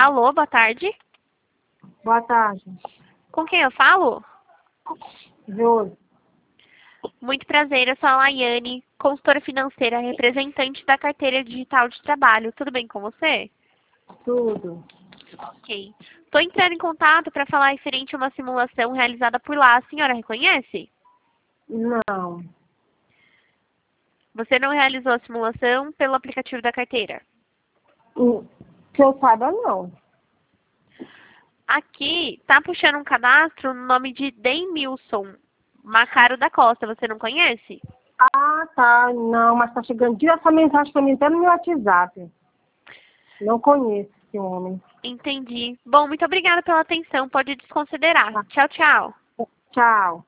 Alô, boa tarde. Boa tarde. Com quem eu falo? Josi. Muito prazer, eu sou a Laiane, consultora financeira, representante da carteira digital de trabalho. Tudo bem com você? Tudo. Ok. Estou entrando em contato para falar referente a uma simulação realizada por lá. A senhora reconhece? Não. Você não realizou a simulação pelo aplicativo da carteira? Que eu saiba, não. Aqui está puxando um cadastro no nome de Denilson Macaro da Costa. Você não conhece? Ah, tá. Não, mas tá chegando essa mensagem pra mim até no meu WhatsApp. Não conheço esse homem. Entendi. Bom, muito obrigada pela atenção. Pode desconsiderar. Tchau, tchau. Tchau.